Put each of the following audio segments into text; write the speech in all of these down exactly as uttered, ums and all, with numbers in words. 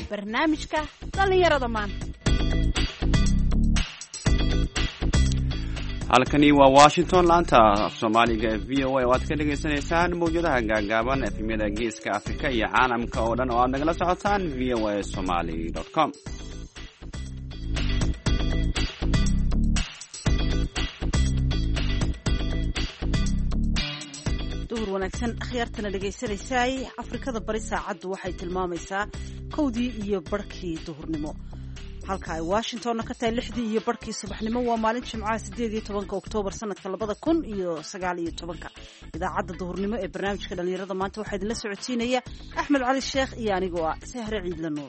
barnaamijka dhalinyarada maanta. halkani waa Washington, laanta Soomaaliga ee V O A oo aad ka dhageysanaysaan mowjadaha gaagaaban efemyada geeska Afrika iyo caalamka oo dhan oo aad nagala socotaan v o a somali dot com. duhur wanaagsan akhyaartana dhagaysanaysay. Afrikada bari saacaddu waxay tilmaamaysaa kowdii iyo barkii duhurnimo, halka ay Washingtonna ka tahay lixdii iyo barkii subaxnimo. Waa maalin Jimcaha sideed iyo tobanka Oktoobar sanadka labada kun iyo sagaal iyo tobanka. Idaacadda duhurnimo ee barnaamijka dhalinyarada maanta waxaa idinla socodsiinaya Axmed Cali Sheekh iyo anigoo ah Sahre Ciidla Nuur.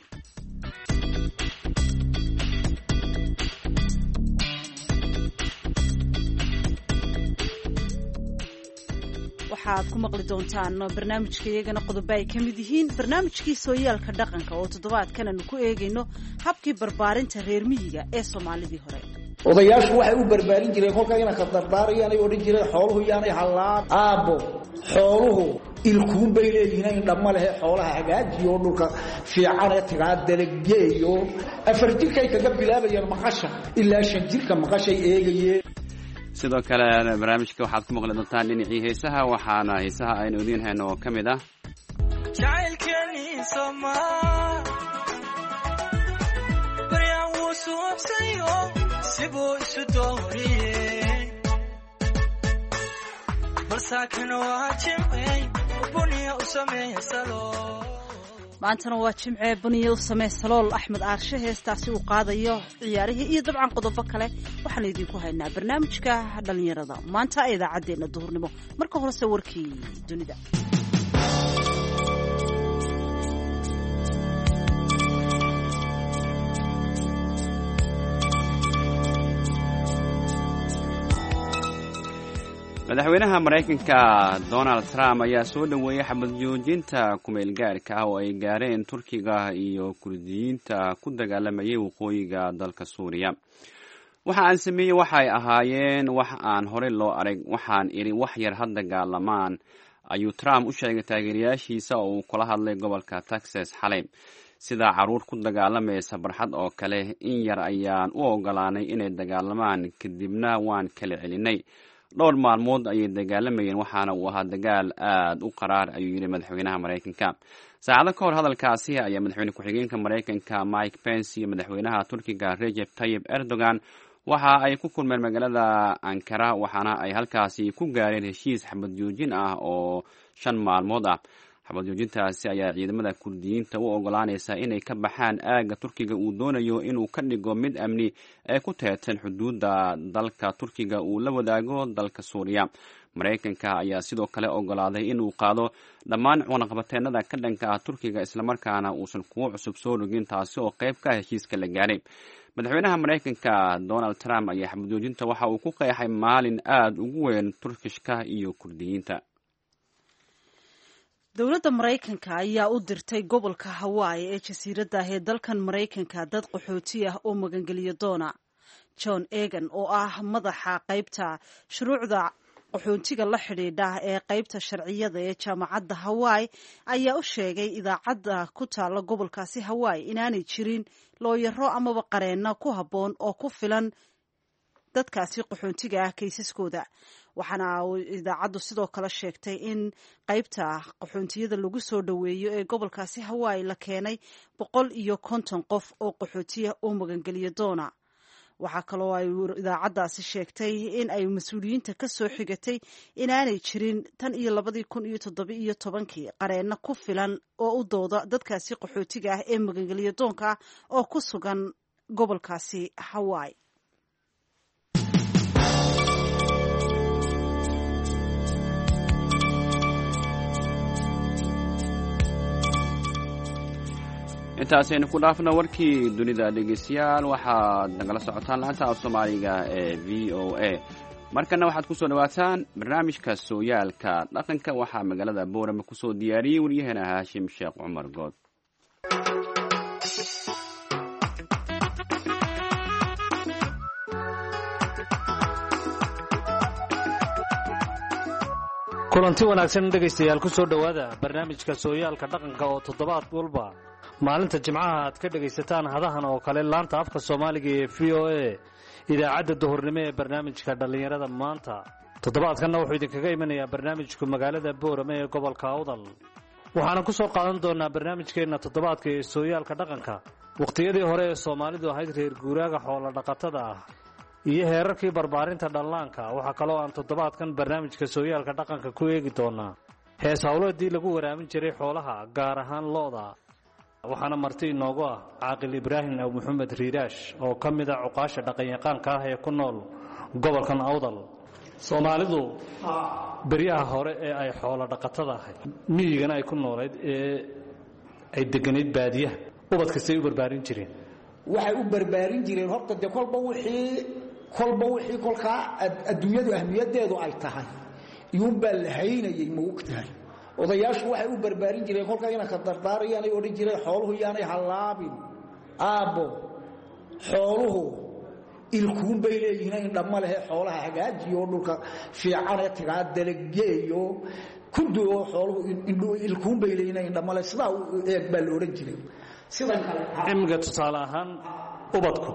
waxaad ku maqli doontaan barnaamijka iyagana qodobo ay ka mid yihiin barnaamijkii sooyaalka dhaqanka oo toddobaadkan aanu ku eegayno habkii barbaarinta reer miyiga ee Soomaalidii hore. odayaashu waxay u barbaarin jireen kolka inay ka dardaarayaan ay odhan jireen xooluhu yaanay hallaan aabo xooluhu ilkuun bay leeyihiin dhamma leh xoolaha hagaajiyo dhulka fiican ee tagaa dalaggeeyo afar jirkay kaga bilaabayaan maqasha ilaa shan jirka maqashay eegayeen. sidoo kale barnaamijka waxaad ku maqli doontaan dhinacii heesaha, waxaana heesaha aynu idiin hayno oo ka mid ah jacaylkeeni Soomaa baryan wuu suubsayo sibuu isu dooriyey balsaakana waa jimcey buniya u sameeya salool. maantana waa jimcee buniya u samee salool. Axmed Aarshe heestaasi uu qaadayo, ciyaarihii iyo dabcan qodobo kale waxaan idinku haynaa barnaamijka dhalinyarada maanta ee idaacadeena duhurnimo. marka horese warkii dunida. madaxweynaha Mareykanka Donald Trump ayaa soo dhaweeyay xabad joojinta kumeel gaarka ah oo ay gaareen Turkiga iyo Kurdiyiinta ku dagaalamayay waqooyiga dalka Suuriya. waxa aan sameeyay waxay ahaayeen wax aan hore loo arag, waxaan iri wax yar had dagaalamaan, ayuu Trump u sheegay taageerayaashiisa oo uu kula hadlay gobolka Texas xalay. sida caruur ku dagaalamaysa barxad oo kale, in yar ayaan u ogolaanay inay dagaalamaan, kadibna waan kala celinay. dhowr maalmood ayay dagaalamayeen, waxaana uu ahaa dagaal aad u qaraar, ayuu yidhi madaxweynaha Mareykanka. saacado ka hor hadalkaasi ayaa madaxweyne ku-xigeenka Mareykanka Mike Pence iyo madaxweynaha Turkiga Recep Tayyip Erdogan waxa ay ku kulmeen magaalada Ankara, waxaana ay halkaasi ku gaareen heshiis xabad joojin ah oo shan maalmood ah. xabad joojintaasi ayaa ciidamada Kurdiyiinta u ogolaanaysa inay ka baxaan aagga Turkiga uu doonayo inuu ka dhigo mid amni ee ku teedsan xuduudda dalka Turkiga uu la wadaago dalka Suuriya. Mareykanka ayaa sidoo kale ogolaaday inuu qaado dhammaan cunaqabateennada ka dhanka ah Turkiga, islamarkaana uusan kuwo cusub soo rogin, taasi oo qayb ka heshiiska la gaaray. madaxweynaha Mareykanka Donald Trump ayaa xabad joojinta waxa uu ku qeexay maalin aad ugu weyn Turkishka iyo Kurdiyiinta. dowladda Mareykanka ayaa u dirtay gobolka Hawaii ee jasiiradda ah ee dalkan Mareykanka dad qaxooti ah oo magangeliyo doona. John Egan oo ah madaxa qaybta shuruucda qaxootiga la xidhiidha ee qaybta sharciyada ee jaamacadda Hawaii ayaa u sheegay idaacadda ku taala gobolkaasi Hawaii inaanay jirin looyaro amaba qareenno ku habboon oo ku filan dadkaasi qaxootiga ah kaysaskooda. waxaana idaacaddu sidoo kale sheegtay in qaybta qaxoontiyada lagu soo dhoweeyo ee gobolkaasi Hawaii la keenay boqol iyo konton qof oo qaxootiya oo magangeliyo doona. waxaa kaloo ay idaacaddaasi sheegtay in ay mas-uuliyiinta ka soo xigatay inaanay jirin tan iyo labadii kun iyo toddoba iyo tobankii qareenno ku filan oo u dooda dadkaasi qaxootiga ah ee magangeliyo doonka ah oo ku sugan gobolkaasi Hawaii. intaasaynu ku dhaafno warkii dunida. dhegeystayaal waxaad nagala socotaan laanta af Soomaaliga ee V O A. markana waxaad ku soo dhawaataan barnaamijka sooyaalka dhaqanka. waxaa magaalada Boorama ku soo diyaariyey waryaheena Haashim Sheekh Cumar Good. kulanti wanaagsan dhegaystayaal ku soo dhowaada barnaamijka sooyaalka dhaqanka oo toddobaad walba maalinta jimcaha aad ka dhagaysataan hadahan oo kale laanta afka Soomaaliga ee V O A idaacadda duhurnimo ee barnaamijka dhalinyarada maanta toddobaadkanna wuxuu idinkaga imanayaa barnaamijka magaalada Boorame ee gobolka Awdal waxaana ku soo qaadan doonaa barnaamijkeena toddobaadka ee sooyaalka dhaqanka waqtiyadii hore ee Soomaalidu ahayd reer guuraaga xoolo dhaqatada ah iyo heerarkii barbaarinta dhallaanka waxa kale oo aan toddobaadkan barnaamijka sooyaalka dhaqanka ku eegi doonaa hees hawleedii lagu waraamin jiray xoolaha gaar ahaan lo'da waxaana marti inoogu ah caaqil Ibraahim Aw Maxamed Riiraash oo ka mid ah cuqaasha dhaqan-yaqaanka ah ee ku nool gobolkan Awdal Soomaalidu bariyaha hore ee ay xoolo dhaqatada ahayd miyigana ay ku noolayd ee ay deganeed baadiyaha ubadka say u barbaarin jireen waxay u barbaarin jireen horta de kolba wixii kolba wixii kolka adduunyadu ahmiyadeedu ay tahay iyuu bal haynayay moogtahay odayaashu waxay u barbaarin jireen kolka inay ka dardaarayaan ay oran jireen xooluhu yaanay halaabin aabo xooluhu ilkuun bay leeyihiin dhamma leh xoolaha hagaajiyo dhulka fiican ee tagaa dalaggeeyo ku doo xooluhu indho ilkuun bay leeyihiin dhamma leh sida uu eeg bal oran jiray sidan kale imga tusaale ahaan ubadku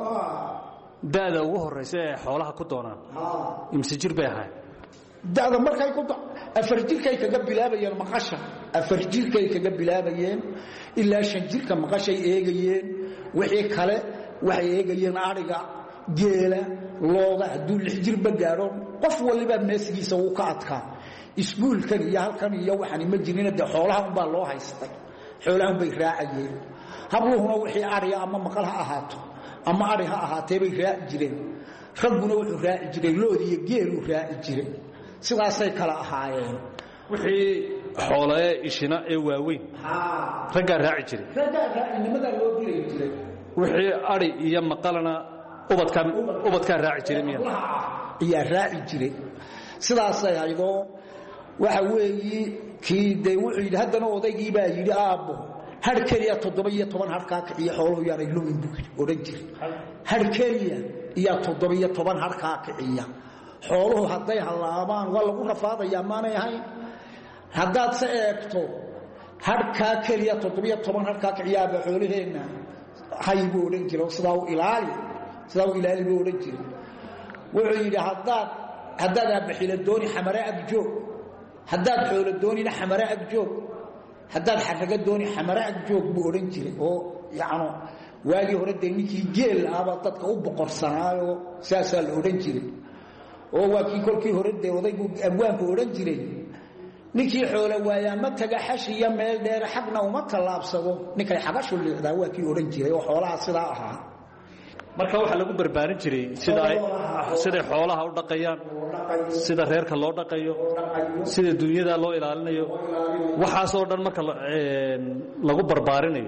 daada ugu horeysa ee xoolaha ku doonaan imsi jir bay ahayd daada markay ku afar jirkay kaga bilaabayeen maqasha afar jirkay kaga bilaabayeen ilaa shan jirka maqashay eegayeen wixii kale waxay eegayeen ariga geela looda haduu lix jir ba gaaro qof waliba meesigiisa uu ka adkaa iskuulkan iyo halkan iyo waxaan ma jirin de xoolaha un baa loo haystay xoolaha bay raacayeen habluhuna wixii ariga ama maqal ha ahaato ama ari ha ahaatee bay raaci jireen ragguna wuxuu raaci jiray loodi iyo geelu raaci jiray sidaasay kala ahaayeen wixii xoolaha ishina ee waaweyn ragga raaci jiray ragga raacnimada loo diray jiray wixii ari iyo maqalana ubadka ubadka raaci jiray miya iyo raaci jiray sidaasay aydoo waxa weeyi kii day wuxuu yidhi haddana odaygii baa yidhi aabbo har kaliya toddoba iyo toban harkaa kiciya xooluhu yaanay lumin buu oran jiray har kaliya iyo toddoba iyo toban harkaa kiciya xooluhu hadday halaabaan waa lagu rafaadayaa maanay ahayn haddaad se eegto harkaa kaliya toddoba iyo toban harkaa kiciyaaba xoolaheenna hay buu odhan jiray sidaa u ilaali sidaa u ilaali buu odhan jiray wuxuu yidhi haddaad haddaad aabaxila dooni xamare agjoog haddaad xoolo doonina xamare agjoog haddaad xaraga dooni xamare agjoog buu odhan jiray oo yacno waagii hore dee ninkii geel ahba dadka u boqorsanaayo saasaa la odhan jiray oo waa kii kolkii hore dee odaygu abwaanku odhan jiray ninkii xoolo waayaa ma taga xashiya meel dheer xagna uma tallaabsado ninkay xagashu liicdaa waa kii odhan jiray oo xoolaha sidaa ahaa marka waxa lagu barbaarin jiray sida ay sida xoolaha u dhaqayaan sida reerka loo dhaqayo sida dunyada loo ilaalinayo waxaas oo dhan marka lagu barbaarinayo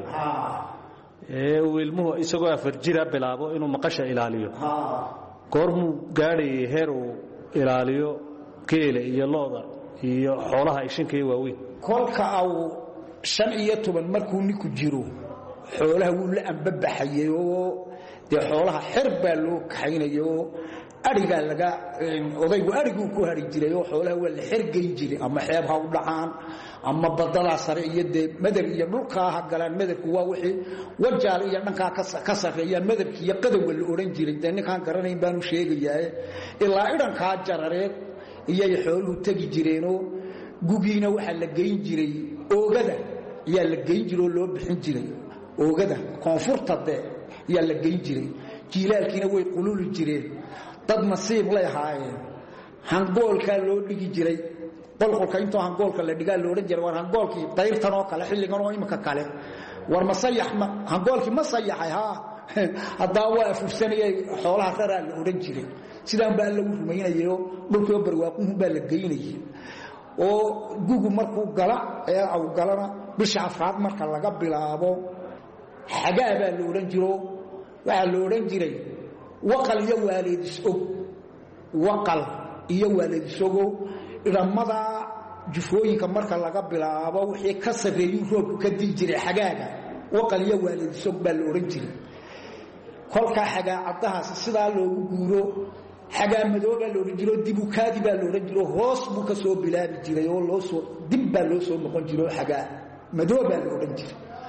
ee uu ilmuhu isagoo afar jira bilaabo inuu maqasha ilaaliyo goormuu gaadhay heer uu ilaaliyo geela iyo looda iyo xoolaha ishinkay waaweyn kolka aw shan iyo toban markuu ninku jiro xoolaha wuu la ambabaxayay oo de xoolaha xir baa loo kaxaynayo ariga laga odaygu arigu ku hari jiray oo xoolaha waa la xirgay jiray ama xeeb ha u dhacaan ama badada sare iyo de madar iyo dhulka ha galaan madarku waa wixii wajaal iyo dhanka ka sareeya madarki iyo qadawga la oran jiray de ninkaan garanayn baanu sheegayaa ilaa idanka jarareed iyo xooluhu tagi jireenoo gugiina waxa la geyn jiray oogada yaa la geyn jiray oo loo bixin jiray oogada koonfurta de yaa la geyn jiray jiilaalkiina way qululi jireen dad nasiib leh haayeen hangoolka loo dhigi jiray qolqolka inta hangoolka la dhigaa loo oran jiray war hangoolkii dayrtan oo kale xilligan oo imka kale war masayax ma hangoolkii ma sayaxay ha hadaa waa fursanayay xoolaha raraa la oran jiray sidaan baa lagu rumaynayo dhulkii barwaaqo baa la geynayay oo gugu markuu gala ee aw galana bisha afraad marka laga bilaabo xagaa baa la oran jiro waxa la oran jiray waqal iyo waalidis og waqal iyo waalidis og ilamada jufooyinka marka laga bilaabo wixii ka sareeyay roobku ka dii jiray xagaaga waqal iyo waalidis og baa la oran jiray kolka xagaa cadahaas sidaa loogu guuro xagaa madooba loo jiro dib u kaadi baa loo jiro hoos buu ka soo bilaabi jiray oo loo soo dib baa loo soo noqon jiro xagaa madooba loo oran jiray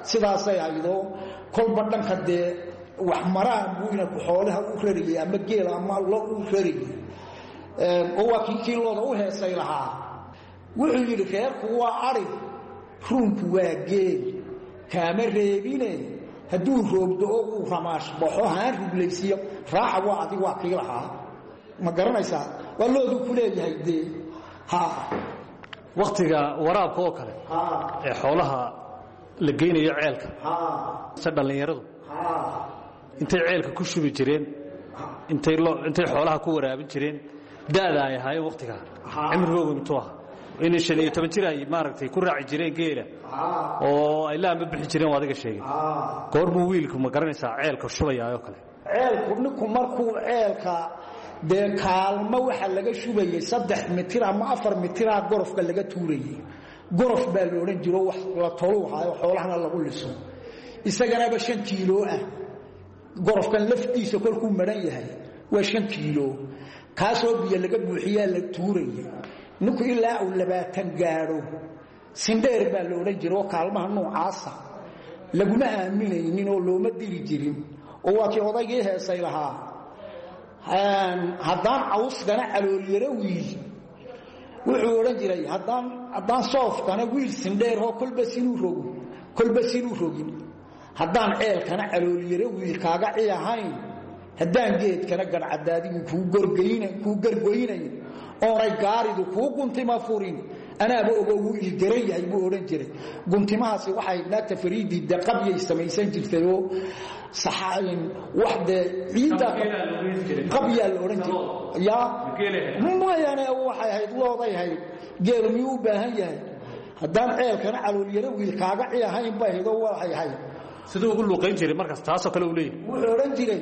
sidaasay aydo kolba dhanka dee wax maraan buu ina ku xoolaha u rariyay ama geel ama lo u rariyay oo waa kii kii looda u heesay lahaa wuxuu yidhi reerku waa ari runku waa geel kaama reebine hadduu roobdo oo uu ramaash baxo haan ruglaysiyo raaca waa adig waa kii lahaa ma garanaysaa waa loodu ku leeyahay dee ha waqtiga waraabka oo kale ee xoolaha la geynayo ceelka sa dhalinyaradu intay ceelka ku shubi jireen intay loo intay xoolaha ku waraabin jireen daada ay ahaayeen waqtiga cimrigoodu intuu ah inay shan iyo toban jir ay maaragtay ku raaci jireen geela oo ay laamba bixi jireen waa adiga sheegay goormuu wiilku ma garanaysaa ceelka shubayaayo kale ceelku ninku markuu ceelka dee kaalmo waxa laga shubayay saddex mitir ama afar mitir ah gorofka laga tuurayay gorof baa la odhan jiro wax la toluuhayo xoolahana lagu liso isaganaba shan kiilo ah gorofkan laftiisa kolkuu maran yahay waa shan kiilo kaasoo biyo laga buuxiyaa la tuurayay ninku ilaa uu labaatan gaadho sindheer baa la odhan jiro kaalmaha noocaasa laguma aaminaynin oo looma diri jirin oo waa kii odaygii heesay lahaa haddaan cawskana caloolyaro wiil wuxuu odhan jiray haddaan haddaan soofkana wiil sindheer oo kolba sinuu rogo kolba sinuu rogin haddaan ceelkana caloolyaro wiil kaaga ci ahayn haddaan geedkana garcadaadigu kuu gorgayna kuu gargoynayn oonay gaaridu kuu guntima furin anaaba ogo wuu ilgaran yahay buu odhan jiray guntimahaasi waxay naagta fariidii de qabyay samaysan jirtay oo saxaayin wax dee ciidda qabyaa la odhan jiray yaa mayane waxay ahayd looday ahayd geelu miyuu u baahan yahay haddaan ceelkana caloolyaro wiil kaaga ci ahayn bay ahayd oo waxay ahayd siduu ugu luuqayn jiray markaas taasoo kale uu leeyahay wuxuu odhan jiray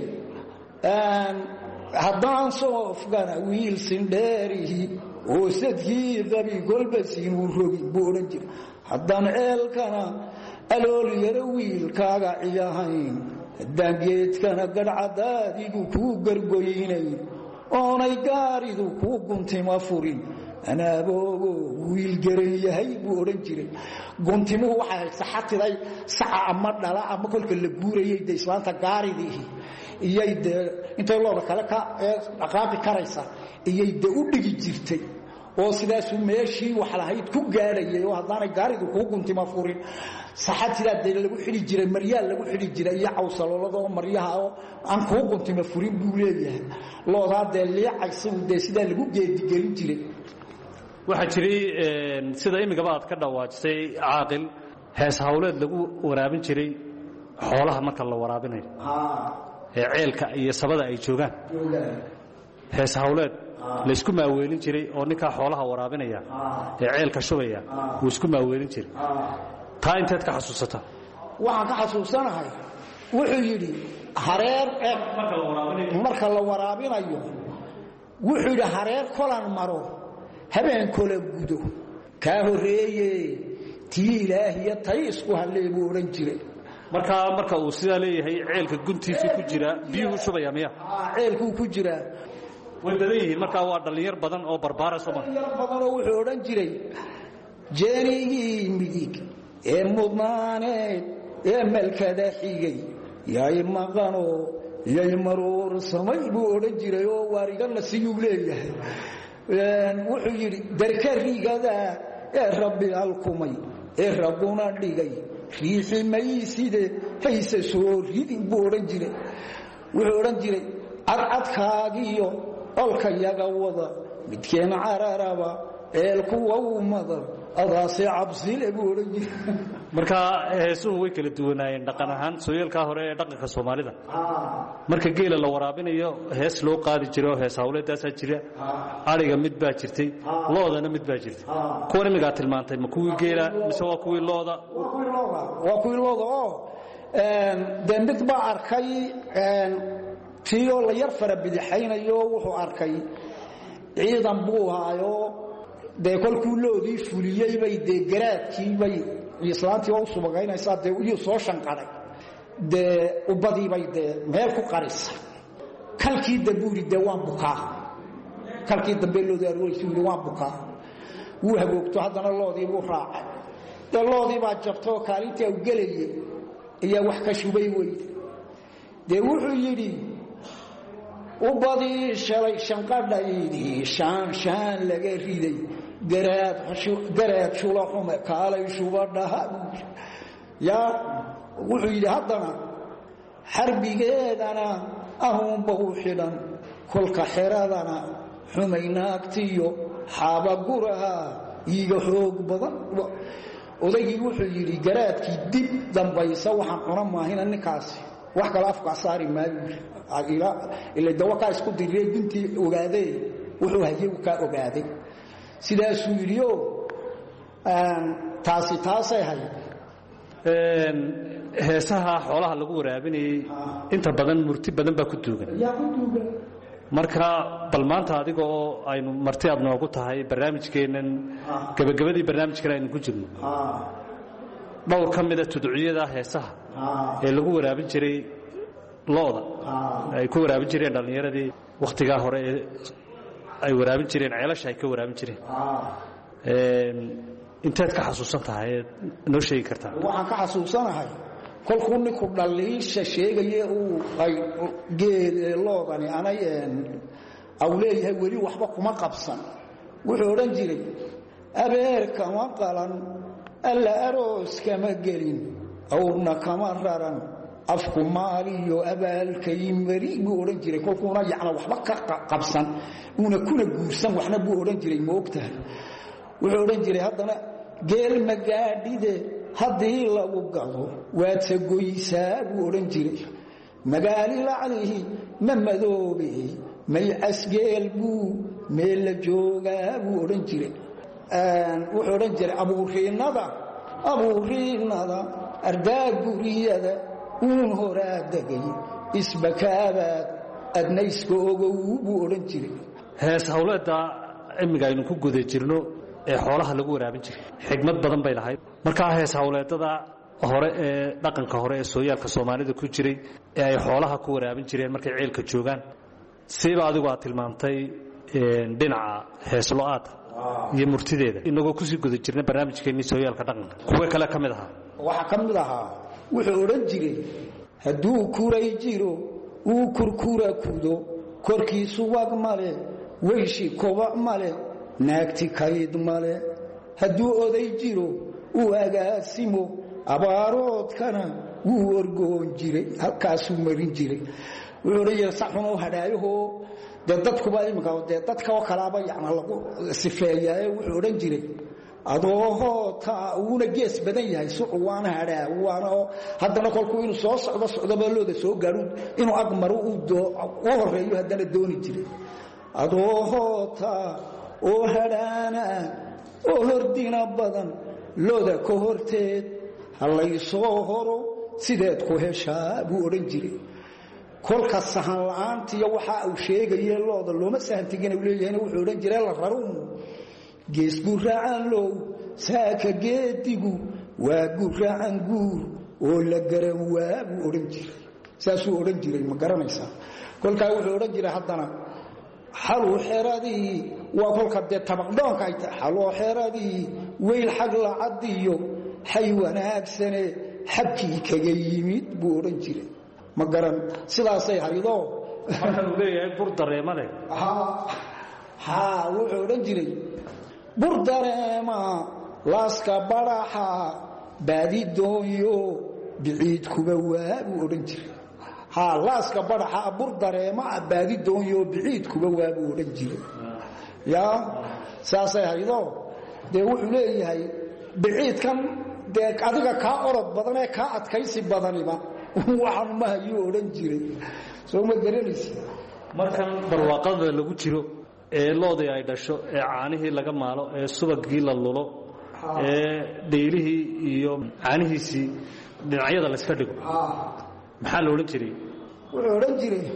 haddaan soofkana wiil sindheerihi oo sadkii qabi kolba siinuu rogin buu odhan jiray haddaan ceelkana aloolyaro wiilkaaga ciyahayn haddaan geedkana gadhcadaadigu kuu gargoynayn oonay gaaridu kuu guntima furin anaaboogo wiil garan yahay buu odhan jiray guntimuhu waxay ahayd saxatiday saca ama dhala ama kolka la guurayay de islaanta gaaridii iyay dee intay looda kale ka dhaqaaqi karaysa iyay de u dhigi jirtay oo sidaasuu meeshii wax lahayd ku gaadhayay oo haddaanay gaaridu kuu guntima furin saxatidaa dee lagu xidhi jiray maryaal lagu xidhi jiray iyo cawsaloolada oo maryaha oo aan kuu guntima furin buu leeyahay loodaa dee liicaysagu dee sidaa lagu geedigelin jiray waxaa jiray sida imigaba aad ka dhawaajisay caaqil hees hawleed lagu waraabin jiray xoolaha marka la waraabinayo ee ceelka iyo sabada ay joogaan hees hawleed laysku maaweelin jiray oo ninkaa xoolaha waraabinaya ee ceelka shubaya wuu isku maaweelin jiray taa inteed ka xasuusata waxaan ka xasuusanahay wuxuu yidhi hareer marka la waraabinayo wuxuu yidhi hareer kolan maro habeen kola gudo kaa horreeye tii ilaahiya tay isku hallee buu odhan jiray markaa marka uu sidaa leeyahay ceelka guntiisii ku jira biyuhu shubaya miya ceelkuu ku jiraa way badan yihiin markaa waa dhallinyar badan oo barbaara soo mar dhallinyar badanoo wuxuu odhan jiray jeenigii midig ee mudnaaneed ee malkada xigay yay maqanoo yay maruursamay buu odhan jiray oo waarigana siyuu leeyahay wuxuu yidhi darkarigada ee rabbi alkumay ee rabbuna dhigay riixi mayside hayse soo ridin buu odhan jiray wuxuu odhan jiray cadcadkaagiyo olkayaga wada midkeen cararaba ceelkuwa u madar adaase cabsile buu odhan jiray markaa heesuhu way kala duwanaayeen dhaqan ahaan sooyaalkaa hore ee dhaqanka soomaalida marka geela la waraabinayo hees loo qaadi jiro hees hawleedaasaa jira ariga mid baa jirtay loodana mid baa jirtay kuwan imigaa tilmaantay ma kuwii geela mise waa kuwii looda waa kuwii looda oo dee mid baa arkay tiioo la yar fara bidixaynayo wuxuu arkay ciidan buu haayo dee kolkuu loodii fuliyey bay dee garaadkiibay islaantii waa u subagaynaysaa dee iyuu soo shanqaday dee ubadiibay dee meel ku qarisa kalkii dambe uu yidhi dee waan bukaa kalkii dambe loodii arweysu yidhi waan bukaa wuu hagoogto haddana loodii buu raacay dee loodii baa jabtoo kaalintii u gelayey iyo wax ka shubay way de wuxuu yiri u badi shalay shanqadhaydii shaan shaan laga riday garaad garaad shula xume kaalay shubadhaha ya wuxuu yiri haddana xarbigeedana ahun buu xidhan kolka xeradana xumaynaagtiyo xaaba guraha iiga xoog badan odaygii wuxuu yiri garaadkii dib dambaysa waxaan cuna maahina ninkaasi wax kala afka saari maayo ila ila dawaka isku diray bintii ogaaday wuxuu hayay ka ogaaday sidaas uu yiriyo aan taasi taasay hay een heesaha xoolaha lagu waraabinayay inta badan murti badan baa ku duugan yaa ku duugan marka bal maanta adiga oo aynu marti aad noogu tahay barnaamijkeenan gabagabadii barnaamijkan aynu ku jirno dhowr ka mid ah tudciyada heesaha ee lagu waraabin jiray looda ay ku waraabin jireen dhalinyaradii waqtiga hore ee ay waraabin jireen ceelasha ay ka waraabin jireen een inteed ka xasuusan tahay noo sheegi kartaa waxaan ka xasuusanahay kolkuu ninku dhaliisha sheegay uu ay geed loodani anay awleeyahay weli waxba kuma qabsan wuxuu oran jiray abeerka ma qalan alla aroos kama gelin awrna kama raran afku maaliyo abaalkay mari buu oran jiray kolkuuna yacna waxba ka qabsan una kuna guursan waxna buu oran jiray moogtahay wuxuu oran jiray haddana geel magaadhide haddii lagu galo waad sagoysaa buu oran jiray magaali laclihi ma madoobe may asgeel buu meel la joogaa buu oran jiray wuxuu oran jiray abuuriinada abuuriinada ardaa guriyada uun horaa degay isbakaabaad adnayska ogow buu oran jiray hees hawleeda imiga aynu ku guda jirno ee xoolaha lagu waraabin jiray xigmad badan bay lahayd marka hees hawleedada hore ee dhaqanka hore ee sooyaalka Soomaalida ku jiray ee ay xoolaha ku waraabin jireen markay ceelka joogan siiba adigu aad tilmaantay een dhinaca hees loo'aad iyo murtideeda inagoo ku sii guda jirnay barnaamijkeennii sooyaalka dhaqanka kuwa kale kamid aha waxa kamid aha wuxuu oran jiray hadduu kuray jiro uu kurkura kudo korkiisu wag male weyshi koba male naagti kayd male hadduu oday jiro uu agaasimo abaaroodkana wuu orgoon jiray halkaasuu marin jiray wuxuu oran jiray saxun oo hadhaayaho dee dadkuba iminka dee dadka oo kalaaba yacna lagu sifeeyaa wuxuu oran jiray adooho ta uuna gees badan yahay suuq waana hadhaa waana haddana kolkuu inuu soo socdo socdaba looda soo gaaro inuu aqmaro uu doo u horeeyo haddana dooni jiray adooho ta oo hadhaana oo hordina badan looda ka horteed halaysoo horo sideed ku heshaa buu oran jiray kolka sahan la'aantiyo waxa uu sheegay looda looma sahantigina uu leeyahay wuxuu oran jiray la raruun gees guraacan loo saaka geedigu waa guraacan guur oo la garan waa buu oran jiray saasuu oran jiray ma garanaysaa kolka wuxuu oran jiray haddana xaluu xeradii waa kolka dee tabaqdoonka ay tahay xaluu xeradii weyl xag la cadiyo xay wanaagsane xabkii kaga yimid buu oran jiray ma garan sidaasay haydo marka uu leeyahay bur dareemade ha ha wuxuu oran jiray bur dareema laaska baraxa baadi dooyo biciid kuba waa buu oran jiray ha laaska baraxa bur dareema baadi dooyo biciid kuba waa buu oran jiray ya saasay haydo de wuxuu leeyahay biciidkan de adiga ka orod badan ee ka adkaysi badaniba waxaan ma hayo oran jiray soo ma garanaysi markan barwaaqada lagu jiro ee loodii ay dhasho ee caanihii laga maalo ee subagii la lulo ee dheelihii iyo caanihiisii dhinacyada la iska dhigo maxaa la oran jiray wuxuu oran jiray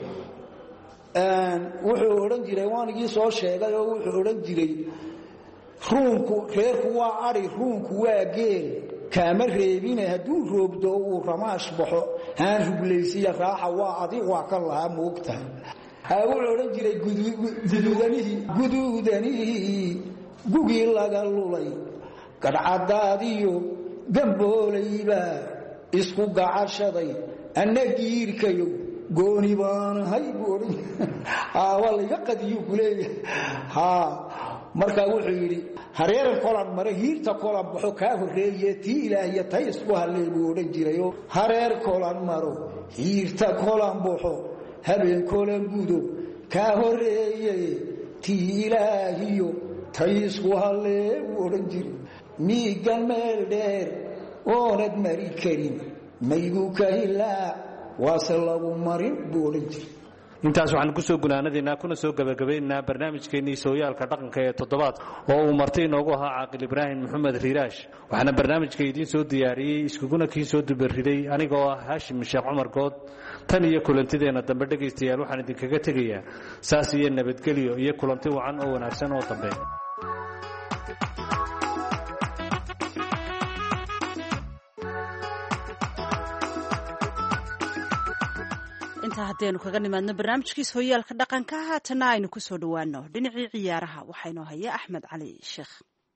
een wuxuu oran jiray waanigii soo sheegay oo wuxuu oran jiray ruunku reerku waa ari ruunku waa geel kaama reebine hadduu roobdo uu ramaash baxo haan ruglaysiya raaxa waa adig waa kan lahaa moogtahay wuxuu oran jiray guduudanihii guduudanihii gugii laga lulay gadhcadaadiyo gamboolayba isku gacashaday anna giirkayo gooni baan hay gooni aa walaga qadiyo kuleeyahay ha marka wuxuu yiri hareer kolan mare hiirta kolan wuxuu ka horeeyay tii ilaahiya tay isku haleeyo oran jirayo hareer kolan maro hiirta kolan buuxo habeen kolan gudo ka horeeyay tii ilaahiyo tay isku haleeyo oran jirayo miigan meel dheer oonad mari karin maygu ka ilaa waase lagu marin buu oran jiray intaas waxaan ku soo gunaanadaynaa kuna soo gabagabaynaynaa barnaamijkeennii sooyaalka dhaqanka ee toddobaad oo uu marti inoogu ahaa caaqil ibraahim maxamed riiraash waxaana barnaamijka idiin soo diyaariyey iskuguna kii soo dubariday anigoo ah haashim sheekh cumar good tan iyo kulantideenna dambe dhegaystayaal waxaan idinkaga tegayaa saas iyo nabadgelyo iyo kulanti wacan oo wanaagsan oo dambe inta haddaynu kaga nimaadno barnaamijkiis hooyaalka dhaqanka haatana aynu ku soo dhowaano dhinacii ciyaaraha waxaa inoo haya axmed cali sheekh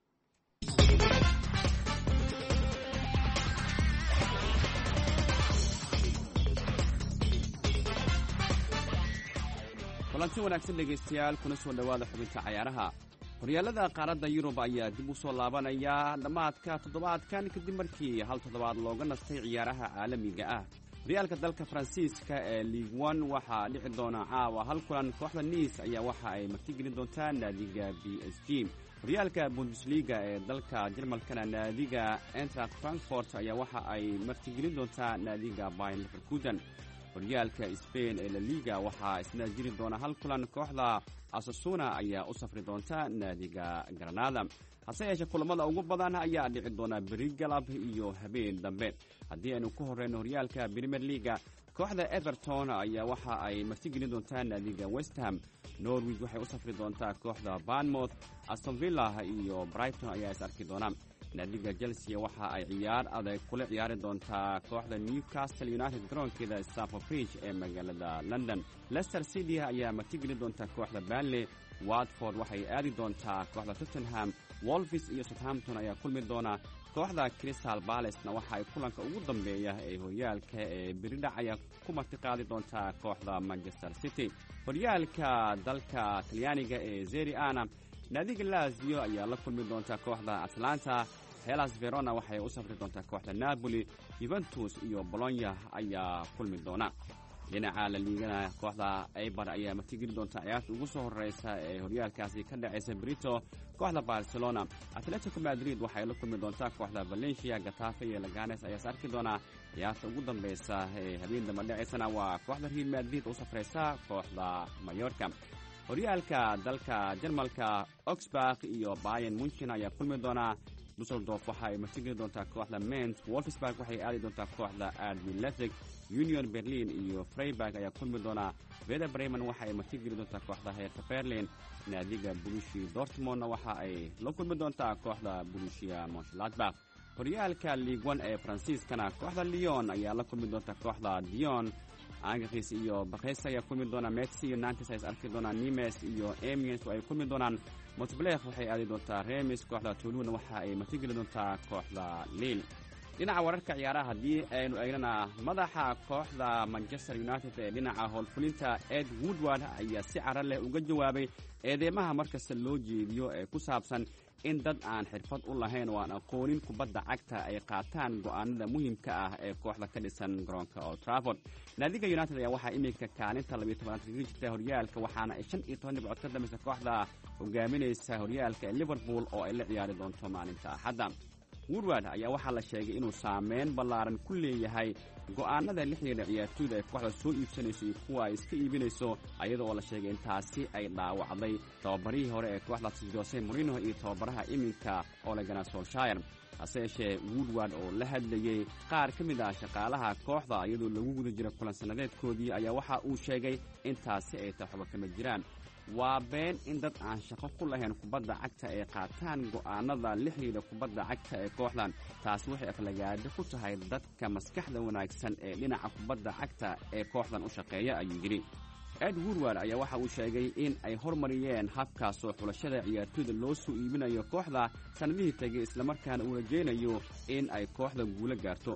kulanti wanaagsan dhegaystayaal kuna soo dhowaada xubinta cayaaraha horyaalada qaaradda yurub ayaa dib u soo laabanaya dhammaadka toddobaadkan kadib markii hal toddobaad looga nastay ciyaaraha caalamiga ah horyaalka dalka faransiiska ee ligue one waxaa dhici doona caawa hal kulan kooxda niis ayaa waxa ay martigelin doontaa naadiga b s g horyaalka bundesliga ee dalka jarmalkana naadiga eintracht frankfort ayaa waxa ay martigelin doontaa naadiga bayer leverkusen horyaalka spain ee la liga waxaa isna jiri doona hal kulan kooxda asasuna ayaa u safri doonta naadiga granada hase yeeshee kulamada ugu badan ayaa dhici doona beri galab iyo habeen dambe haddii aynu ku horreyno horyaalka premier leaga kooxda everton ayaa waxa ay martigelin doontaa naadiga westham norwich waxay u safri doontaa kooxda barnmouth aston villa iyo brighton ayaa is arki doona naadiga chelsea waxa ay ciyaar adag kula ciyaari doontaa kooxda newcastle united garoonkeeda stamford bridge ee magaalada london leicester city ayaa martigelin doontaa kooxda burnley watford waxay aadi doontaa kooxda tottenham wolves iyo southampton ayaa kulmi doona kooxda crystal balacena waxa ay kulanka ugu dambeeya ee horyaalka ee beridhac ayaa ku martiqaadi doontaa kooxda manchester city horyaalka dalka talyaaniga ee zeri ana naadiga lazio ayaa la kulmi doontaa kooxda atlanta helas verona waxay u safri doontaa kooxda napoli juventus iyo bolonya ayaa kulmi doona dhinaca la liigana kooxda eibar ayaa martigeli doonta ciyaarta ugu soo horeysa ee horyaalkaasi ka dhacaysa brito kooxda barcelona atletico madrid waxay la kulmi doontaa kooxda valencia gatafe iyo laganes ayaa is arki doona ciyaarta ugu dambeysa ee habeen damba dhacaysana waa kooxda real madrid u safreysa kooxda mayorka horyaalka dalka jarmalka oxburg iyo bayern munchen ayaa kulmi doona dusseldorf waxa ay martigeli doontaa kooxda mainz wolfsburg waxay aadi doontaa kooxda R B Leipzig union berlin iyo freiburg ayaa kulmi doona werder bremen waxa ay martigeli doontaa kooxda hertha berlin naadiga borussia dortmund waxa ay la kulmi doontaa kooxda borussia mönchengladbach horyaalka ligue one ee faransiiskana kooxda lyon ayaa la kulmi doontaa kooxda dion angris iyo bakes ayaa kulmi doona metsi iyo nantes ay is arki doonaan nimes iyo amiens ay kulmi doonaan montpellier waxay aadi doontaa remis kooxda toulouse waxa ay martigeli doontaa kooxda lille dhinaca wararka ciyaaraha haddii aynu eegnana madaxa kooxda manchester united ee dhinaca howlfulinta ed woodward ayaa si cara leh uga jawaabay eedeymaha markasta loo jeediyo ee ku saabsan in dad aan xirfad u lahayn oo aan aqoonin kubadda cagta ay qaataan go'aanada muhiimka ah ee kooxda ka dhisan garoonka Old Trafford naadiga united ayaa waxaa iminka kaalinta labiyo tobanaad kaga jirta horyaalka waxaana ay shan iyo toban dhibcood ka dambaysa kooxda hogaaminaysa horyaalka ee liverpool oo ay la ciyaari doonto maalinta axadda woodward ayaa waxaa la sheegay inuu saameyn ballaaran ku leeyahay go'aanada lixdeeda ciyaartooyda ay kooxda soo iibsanayso iyo kuwa ay iska iibinayso ayada oo la sheegay in taasi ay dhaawacday tababarihii hore ee kooxdaasi Jose Mourinho iyo tababaraha iminka Ole Gunnar Solskjaer hase yeeshee woodward oo la hadlayey qaar ka mid ah shaqaalaha kooxda iyadoo lagu guda jira kulan sanadeedkoodii ayaa waxa uu sheegay in taasi ay tahay waxba kama jiraan waa been in dad aan shaqo ku lahayn kubadda cagta ay qaataan go'aanada lixdeeda kubadda cagta ee kooxdan taasi waxay aflagaado ku tahay dadka maskaxda wanaagsan ee dhinaca kubadda cagta ee kooxdan u shaqeeya ayuu yidhi ed woodward ayaa waxa uu sheegay in ay hormariyeen habkaasoo xulashada ciyaartooyda loo soo iibinayo kooxda sanadihii tegay islamarkaana uu rajaynayo in ay kooxda guulo gaarto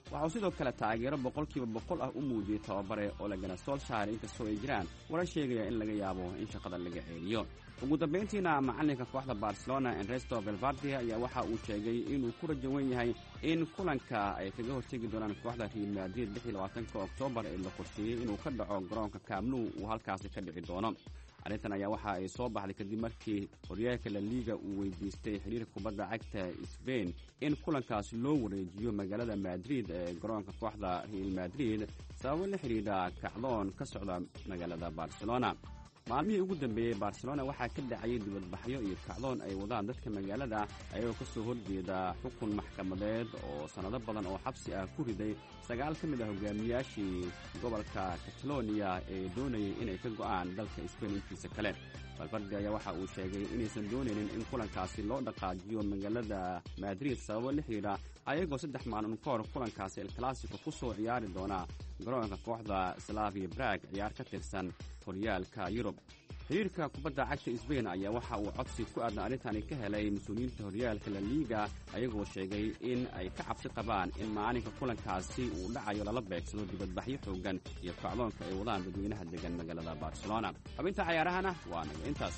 waxauu sidoo kale taageero boqolkiiba boqol ah u muujiyey tababare Ole Gunnar Solskjaer inkastoo ay jiraan warar sheegaya in laga yaabo in shaqada laga ceeliyo. ugu dambayntiina macalinka kooxda Barcelona Ernesto Valverde ayaa waxa uu sheegay inuu ku rajo weyn yahay in kulanka ay kaga hortegi doonaan kooxda Real Madrid lix iyo labaatanka Oktoobar ee la qorsheeyay inuu ka dhaco garoonka Camp Nou uu halkaasi ka dhici doono. arrintan ayaa waxa ay soo baxday kadib markii horyaalka La Liga uu weydiistay xiriirka kubadda cagta Spain in kulankaasi loo wareejiyo magaalada Madrid ee garoonka kooxda Real Madrid sababo la xiriira kacdoon ka socda magaalada Barcelona. maalmihii ugu dambeeyey Barcelona waxaa ka dhacayay dibadbaxyo iyo kacdoon ay wadaan dadka magaalada ayagoo ka soo horjeeda xukun maxkamadeed oo sanado badan oo xabsi ah ku riday sagaal ka mid ah hogaamiyaashii gobolka Catalonia ee doonayay inay ka go'aan dalka Spain intiisa kale. Valverde ayaa waxa uu sheegay inaysan doonaynin in kulankaasi loo dhaqaajiyo magaalada Madrid sababo la xiriira ayagoo saddex maalin ka hor kulankaasi El Clasico ku soo ciyaari doona garoonka kooxda Slavia Prague ciyaar ka tirsan horyaalka Yurub. xiriirka kubadda cagta Spain ayaa waxa uu codsi ku aadan arrintani ka helay mas'uuliyiinta horyaalka La Liga ayagoo sheegay in ay ka cabsi qabaan in maalinka kulankaasi uu dhacayo lala beegsado dibadbaxyo xoogan iyo kacdoonka ay wadaan dadweynaha degan magaalada Barcelona. xubinta ciyaarahana waa naga intaas.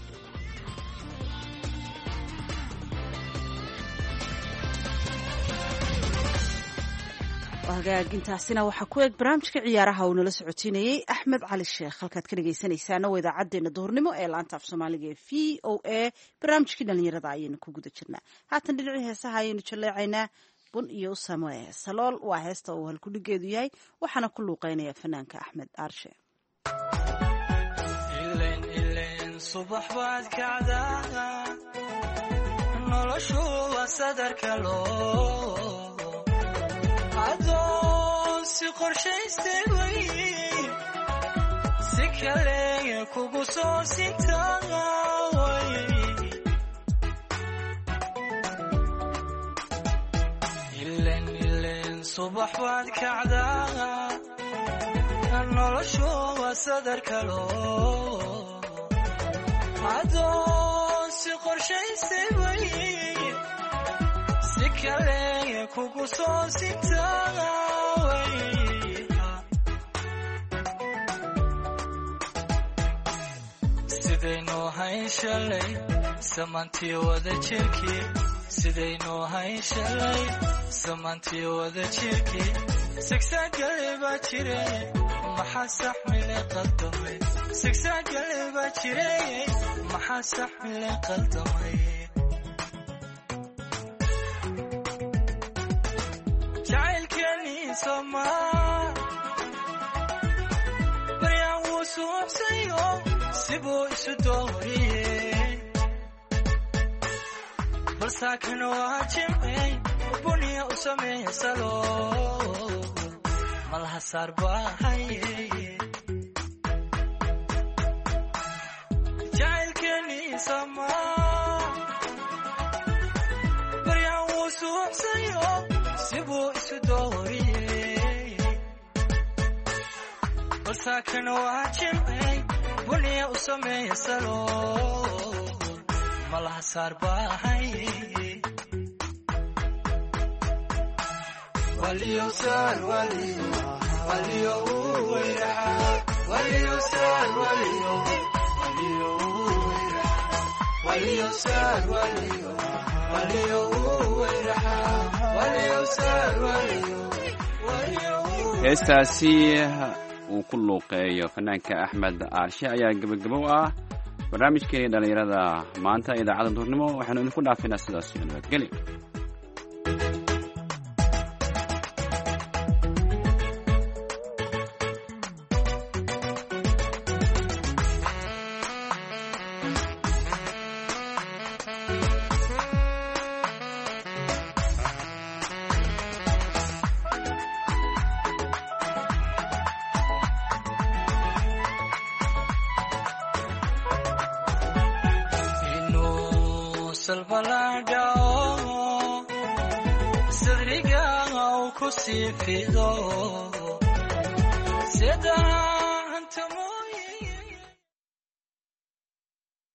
hagaagintaasina waxaa ku eeg barnaamijka ciyaaraha uu nala socotiinayey Axmed Cali Sheekh. halkaad ka dhagaysanaysaana waa idaacadeena duhurnimo ee laanta af Soomaaliga ee V O A. barnaamijkii dhalinyarada ayaynu ku guda jirnaa. haatan dhinacii heesaha ayaynu jaleecaynaa. bun iyo usamo ee salool waa heesta uu halkudhigeedu yahay waxaana ku luuqeynaya fanaanka Axmed Aarshe. ileen ileen subax baad kacdaa noloshu waa sadarka loo adoon si qorshaystay way si kale kugu soo sintaaway ileen ileen subax baad kacdaa noloshu waa sadarka loo adoon si qorshaystay way si kale kugu soo sintaaway sidaynu hayn shalay samantii wada jirkii sidaynu hayn shalay samantii wada jirkii sigsaagale baa jire maxaa saxmile qaldamay sigsaagale baa jire maxaa saxmile qaldamay sama baryaan wuu suuxsayo sibuu isu dooriyey balsaakan waa jimcey buniya u sameeya salo malaha saar baahaye jacaylkeenii sama baryaan wuu suuxsayo sibuu isu dooriyey balsaakan waa jimcey buniya u sameeya salo malaha saar baahaye waliyo saar waliyo waliyo wayraha waliyo saar waliyo waliyo wayraha waliyo saar waliyo waliyo wayraha waliyo saar waliyo waliyo. heestaasi uu ku luuqeeyo fanaanka Axmed Aarshe ayaa gabagabo ah barnaamijkeena dhalinyarada maanta idaacada duhurnimo. waxaanu idinku dhaafinaa sidaas iyo nabadgelyo. sadriga ku sii fido sida